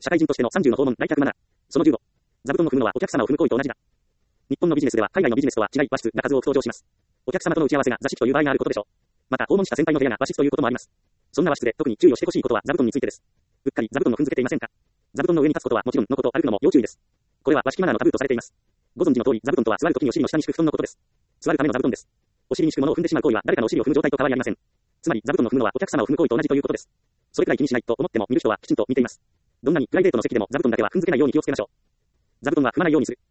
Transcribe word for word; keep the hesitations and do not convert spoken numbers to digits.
社会人としてのさんじゅうの訪問来客マナー。そのじゅうご。座布団を踏むのはお客様を踏む行為と同じだ。日本のビジネスでは海外のビジネスとは違い和室が数多く登場します。お客様との打ち合わせが座敷という場合があることでしょう。また訪問した先輩の部屋が和室ということもあります。そんな和室で特に注意をしてほしいことは座布団についてです。うっかり座布団を踏んづけていませんか。座布団の上に立つことはもちろんのこと歩くのも要注意です。これは和式マナーのタブーとされています。ご存知の通り座布団とは座るときにお尻の下に敷く布団のことです。座るための座布団です。お尻に敷くものを踏んでしまう行為は誰かのお尻を踏む状態と変わりありません。つまり座布団を踏むのはお客様を踏む行為と同じということです。それくらい気にしないと思っても見る人はきちんと見ています。どんなにプライベートの席でも座布団だけは踏んづけないように気をつけましょう。座布団は踏まないようにする。